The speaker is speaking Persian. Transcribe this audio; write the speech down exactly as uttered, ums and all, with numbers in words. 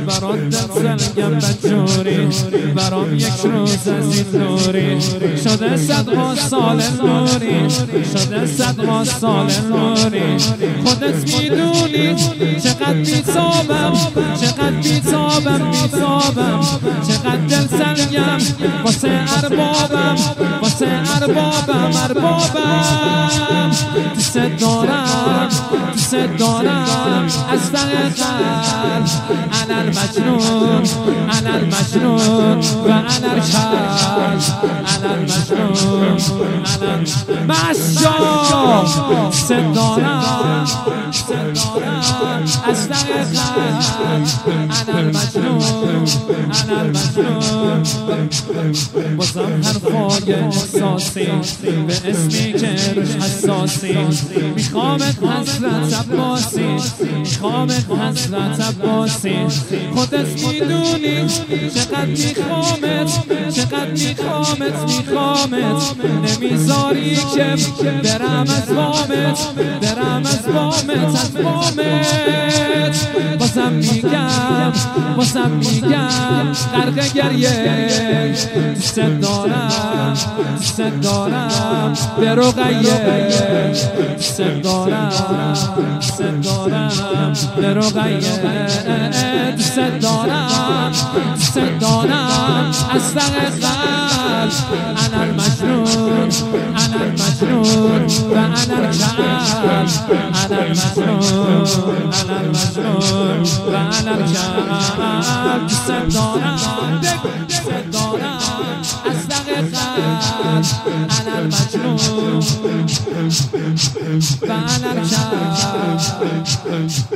برات دل سلگم بجوری برام یک روز از این نوری شده صدها سال نوری شده صدها سال نوری خودت میدونی چقدر بیتابم چقدر بیتابم بیتابم چقدر دل سلگم واسه اربابم واسه اربابم اربابم دوست دارم دوست دارم از ته قلب انا المجنون انا المجنون و انا الکلب انا المجنون انا مشا دوست دارم دوست دارم از ته قلب انا المجنون انا المجنون بازم حرفای احساسی به اسمی که روش حساسی میخوامت حسرت عباسی میخوامت حسرت عباسی خودت میدونی چقدر میخوامت چقدر میخوامت میخوامت نمیذاری که برم از بامت برم از بامت از بامت بازم میگم بازم میگم غرق گریه دوست دارم دوست دارم به رقیه دوست دارم دوست دارم به رقیه دوست دارم دوست دارم از ته قلب انا المجنون انا المجنون و انا الکلب انا المجنون انا المجنون و انا الکلب دوست دارم دوست دارم از ته قلب انا المجنون و انا الکلب